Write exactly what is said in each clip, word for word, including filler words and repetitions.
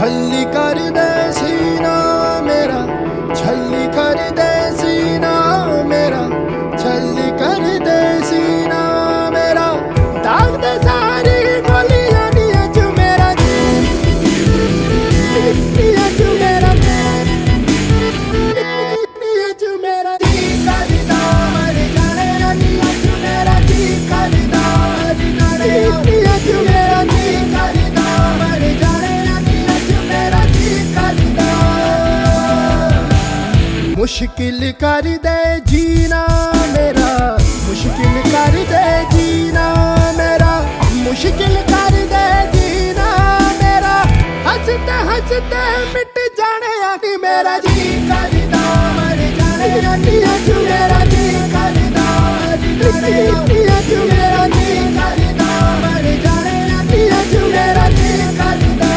छल्ली कर दे सीना मेरा, छल्ली कर दे सीना मेरा, छल्ली कर दे सीना मेरा, दाग दे सारी गोलियां दिया चू मेरा जी, दिया चू मेरा, दिया चू मेरा जी करदा मर जाने ना, दिया चू मेरा जी करदा मर जाने ना, दिया चू मेरा जी करदा मर जाने ना, दिया चू मेरा जी करदा। मुश्किल कर दे जीना मेरा, मुश्किल कर दे जीना मेरा, मुश्किल कर दे जीना मेरा, हंसते हंसते मिट जाने आदि मेरा जी करदा मर जाने ना, दिया चू मेरा जी करदा मर जाने ना, दिया चू मेरा जी करदा मर जाने ना, दिया चू मेरा जी करदा।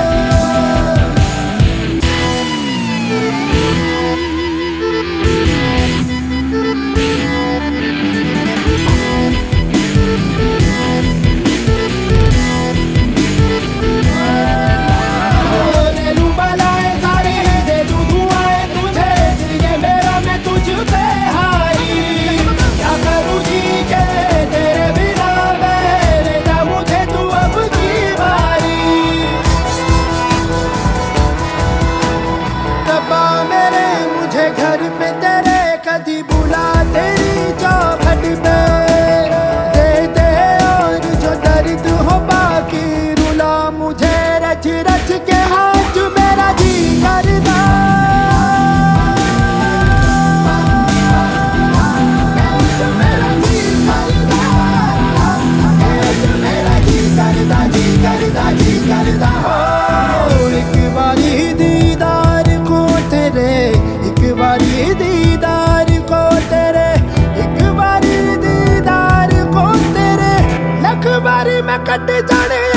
घर पे तेरे कदी बुला तेरी चौखट पे, दे दे और जो दर्द हो बाकी रुला मुझे रच रच के, हाथ मेरा जी करदा, मेरा जी करदा, मेरा जी करदा, जी करदा, जी करदा हो। एक बारी दीदार को तेरे, एक बारी दीदार को तेरे, एक बारी दीदार को तेरे, लख बारी मैं कट जाने